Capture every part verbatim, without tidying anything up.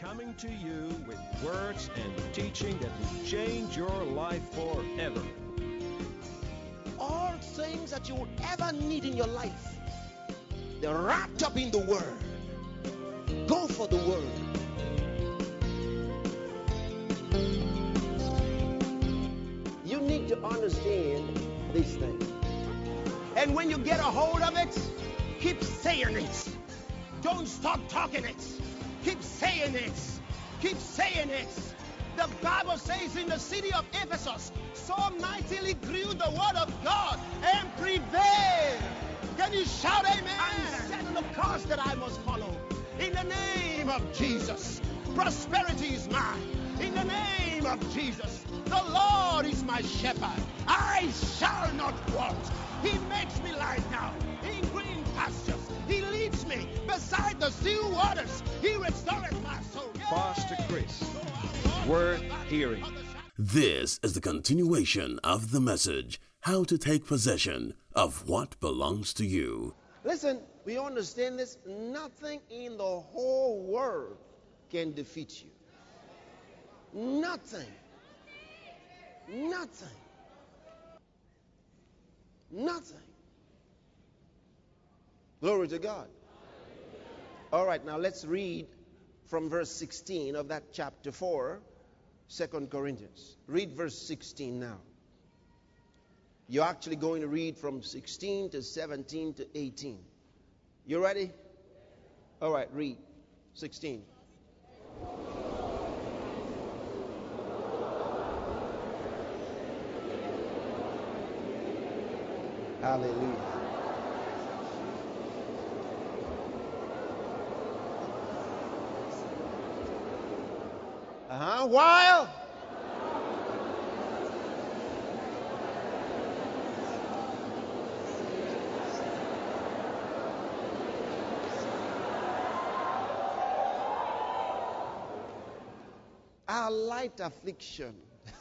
coming to you with words and teaching that will change your life forever. All things that you will ever need in your life, they're wrapped up in the Word. Go for the Word. You need to understand these things. And when you get a hold of it, keep saying it. Don't stop talking it. Keep saying it. Keep saying it. The Bible says in the city of Ephesus, so mightily grew the word of God and prevailed. Can you shout amen? I'm setting the course that I must follow. In the name of Jesus, prosperity is mine. In the name of Jesus, the Lord is my shepherd. I shall not want. He makes me lie down in green pastures. He leads me beside the still waters. He restores my soul. Pastor Chris, worth hearing. This is the continuation of the message, how to take possession of what belongs to you. Listen, we understand this. Nothing in the whole world can defeat you. Nothing. Nothing. Nothing. Glory to God. All right, now let's read from verse sixteen of that chapter four, Second Corinthians. Read verse sixteen now. You're actually going to read from sixteen to seventeen to eighteen. You ready? All right, read. sixteen. Hallelujah. Uh-huh. While our light affliction.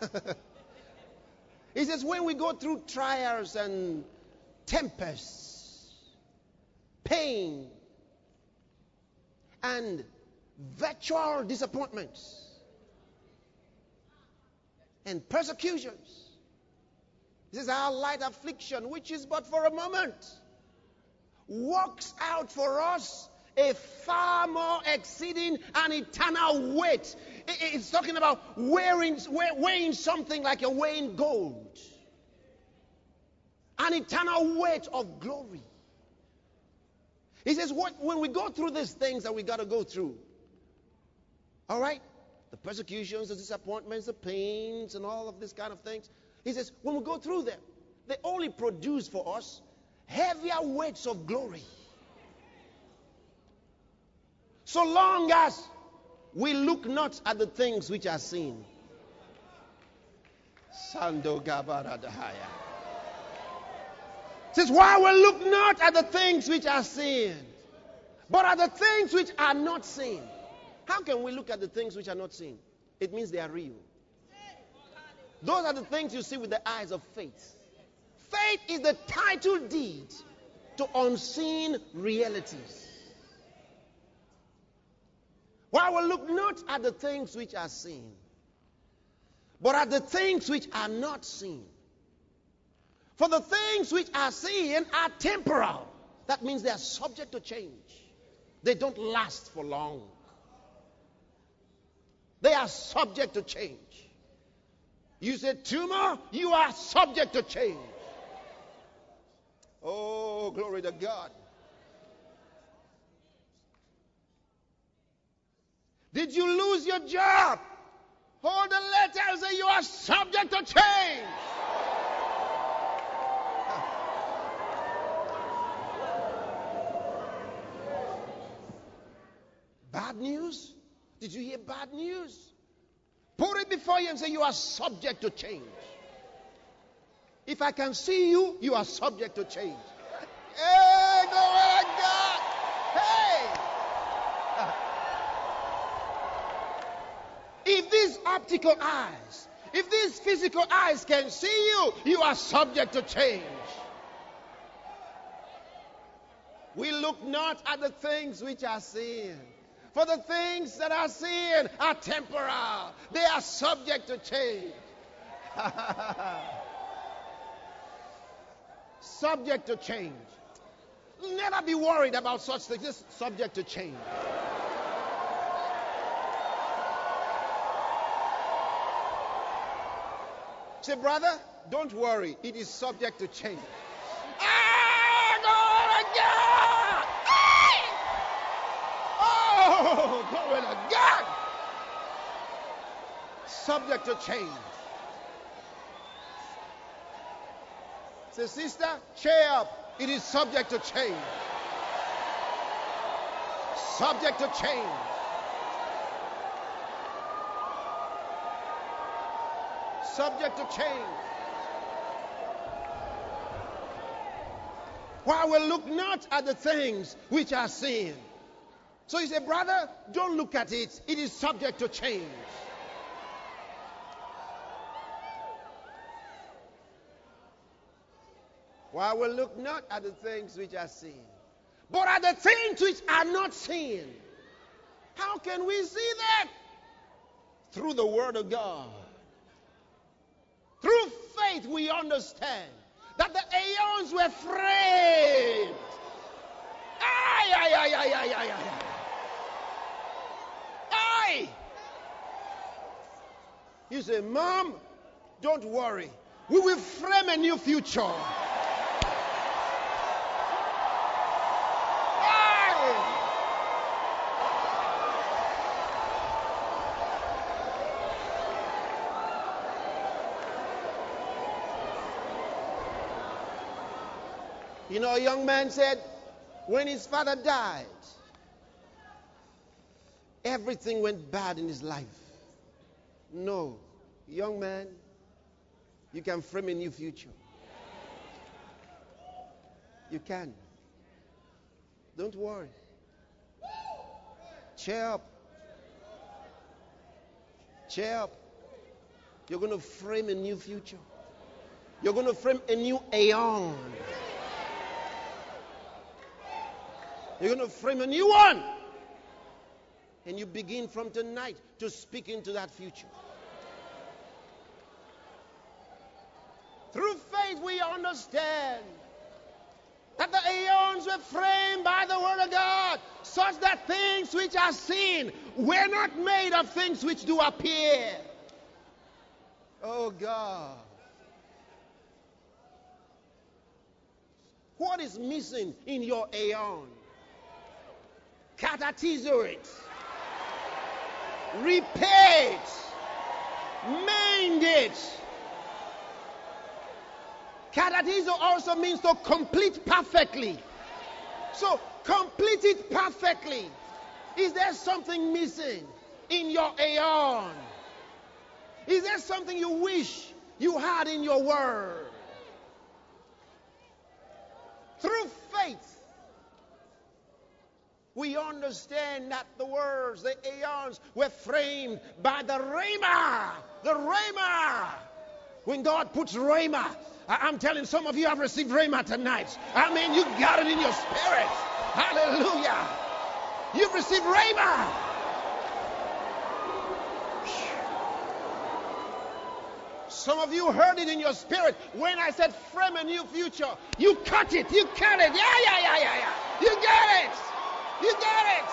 He says when we go through trials and tempests, pain, and virtual disappointments, and persecutions. This is our light affliction, which is but for a moment, works out for us a far more exceeding and eternal weight. It's talking about weighing, weighing something like you're weighing gold. An eternal weight of glory. He says, what, when we go through these things that we got to go through, all right, the persecutions, the disappointments, the pains, and all of these kind of things, he says, when we go through them, they only produce for us heavier weights of glory. So long as we look not at the things which are seen. Sando Gabaradahaya. Says, while we look not at the things which are seen, but at the things which are not seen. How can we look at the things which are not seen? It means they are real. Those are the things you see with the eyes of faith. Faith is the title deed to unseen realities. While we look not at the things which are seen, but at the things which are not seen. For the things which are seen are temporal. That means they are subject to change. They don't last for long. They are subject to change. You say tumor, you are subject to change. Oh, glory to God. Did you lose your job? Hold the letter and say you are subject to change. Bad news? Did you hear bad news? Put it before you and say you are subject to change. If I can see you, you are subject to change. Hey, glory to God. Hey. If these optical eyes, if these physical eyes can see you, you are subject to change. We look not at the things which are seen, For the things that are seen are temporal. They are subject to change. Subject to change. Never be worried about such things. It's subject to change. Say, brother, don't worry. It is subject to change. Ah, glory to God! Oh, glory to God! Subject to change. Say, sister, cheer up. It is subject to change. Subject to change. Subject to change. While we look not at the things which are seen. So he said, brother, don't look at it. It is subject to change. While we look not at the things which are seen, but at the things which are not seen. How can we see that? Through the Word of God. Through faith we understand that the aeons were framed. Aye, aye, aye, aye, aye, aye, aye. Aye. You say, Mom, don't worry. We will frame a new future. You know, a young man said, when his father died, everything went bad in his life. No, young man, you can frame a new future. You can. Don't worry. Cheer up. Cheer up. You're going to frame a new future. You're going to frame a new aeon. You're going to frame a new one. And you begin from tonight to speak into that future. Through faith we understand that the aeons were framed by the Word of God, such that things which are seen were not made of things which do appear. Oh God. What is missing in your aeon? Catatizo it. Repair it. Mend it. Catatizo also means to complete perfectly. So complete it perfectly. Is there something missing in your aeon? Is there something you wish you had in your word? Through faith, we understand that the words, the aeons, were framed by the Rhema. The Rhema. When God puts Rhema, I'm telling some of you have received Rhema tonight. I mean, you got it in your spirit. Hallelujah. You've received Rhema. Some of you heard it in your spirit when I said frame a new future. You cut it. You cut it. Yeah, yeah, yeah, yeah, yeah. You get it. You get it.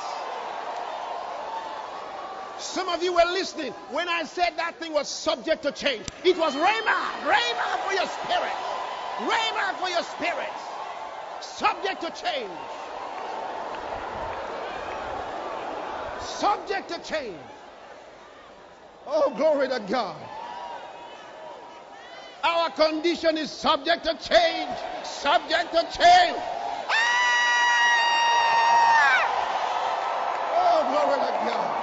Some of you were listening when I said that thing was subject to change. It was Rhema. Rhema for your spirit. Rhema for your spirit. Subject to change. Subject to change. Oh, glory to God. Our condition is subject to change. Subject to change. Ah! Oh, glory to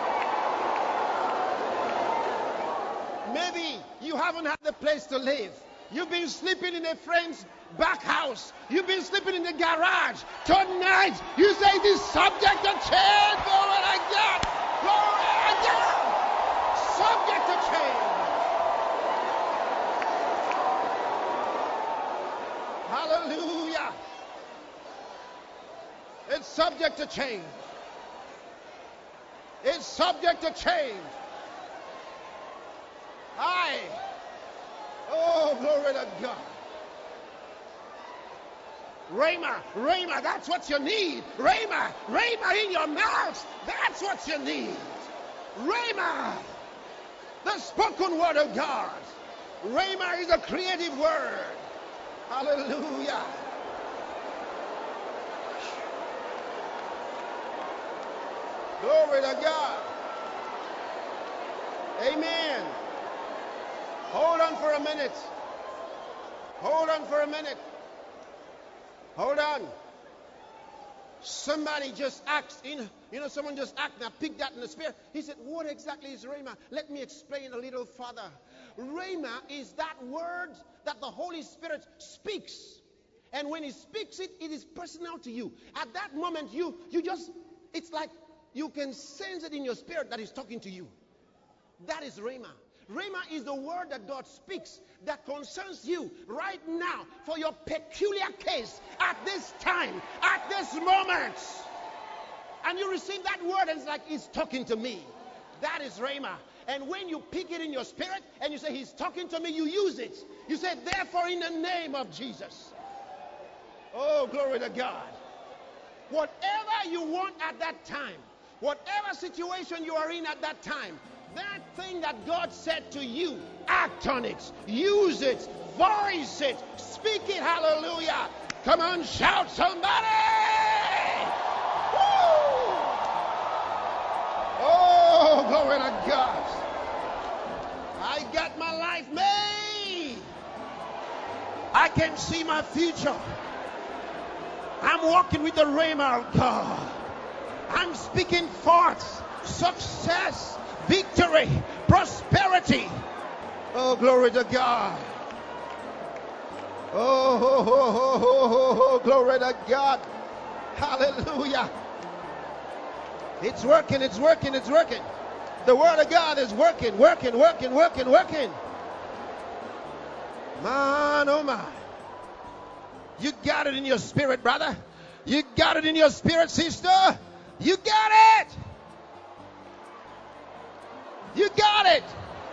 God. Maybe you haven't had the place to live. You've been sleeping in a friend's back house. You've been sleeping in the garage. Tonight, you say it is subject to change. Glory to God. Glory to God. Subject to change. Hallelujah. It's subject to change. It's subject to change. Aye. Oh, glory to God. Rhema, Rhema, that's what you need. Rhema, Rhema in your mouth, that's what you need. Rhema, the spoken word of God. Rhema is a creative word. Hallelujah. Glory to God. Amen. Hold on for a minute. Hold on for a minute. Hold on. Somebody just asked, you know, you know, someone just asked, I picked that in the spirit. He said, what exactly is Rhema? Let me explain a little further. Rhema is that word that the Holy Spirit speaks. And when he speaks it, it is personal to you. At that moment, you, you just, it's like you can sense it in your spirit that he's talking to you. That is Rhema. Rhema is the word that God speaks that concerns you right now for your peculiar case at this time, at this moment. And you receive that word and it's like, he's talking to me. That is Rhema. And when you pick it in your spirit and you say, he's talking to me, you use it. You say, therefore, in the name of Jesus. Oh, glory to God. Whatever you want at that time, whatever situation you are in at that time, that thing that God said to you, act on it, use it, voice it, speak it, hallelujah. Come on, shout somebody! Woo! Oh, glory to God. I got my life made. I can see my future. I'm walking with the Rhema of God. I'm speaking forth success, victory, prosperity. Oh, glory to God. Oh, oh, oh, oh, oh, oh, glory to God. Hallelujah. It's working, it's working, it's working. The word of God is working, working, working, working, working. Man, oh my. You got it in your spirit, brother. You got it in your spirit, sister. You got it. You got it.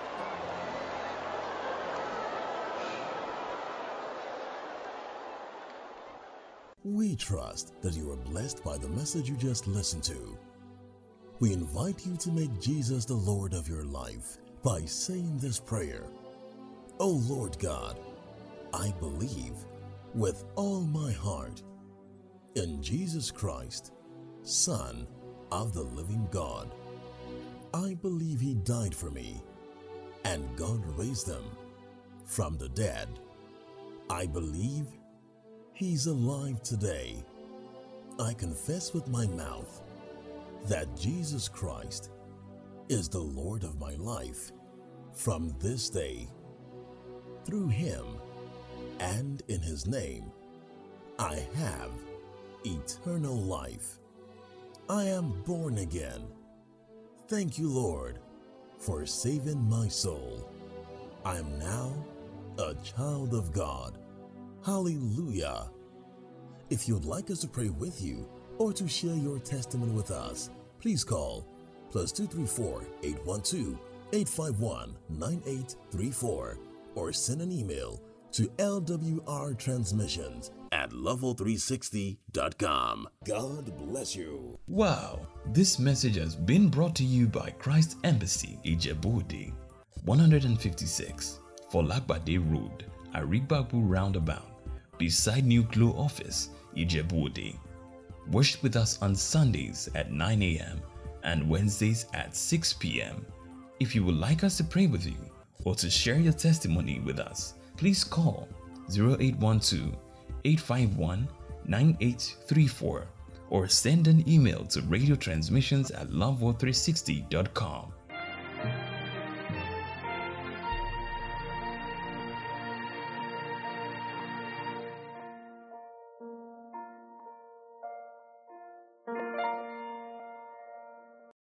We trust that you are blessed by the message you just listened to. We invite you to make Jesus the Lord of your life by saying this prayer. Oh Lord God, I believe with all my heart in Jesus Christ, Son of the living God. I believe he died for me and God raised him from the dead. I believe he's alive today. I confess with my mouth that Jesus Christ is the Lord of my life from this day. Through him and in his name, I have eternal life. I am born again. Thank you, Lord, for saving my soul. I am now a child of God. Hallelujah. If you'd like us to pray with you or to share your testimony with us, please call plus two three four, eight one two, eight five one, nine eight three four or send an email to L W R transmissions at level three sixty dot com. God bless you. Wow, this message has been brought to you by Christ Embassy, Ijebu-Ode, one fifty-six, Folagbade Road, Arigbabu Roundabout, beside New Glow Office, Ijebu-Ode. Worship with us on Sundays at nine a.m. and Wednesdays at six p.m. If you would like us to pray with you or to share your testimony with us, please call zero eight one two, eight five one, nine eight three four or send an email to radio transmissions at love three sixty dot com.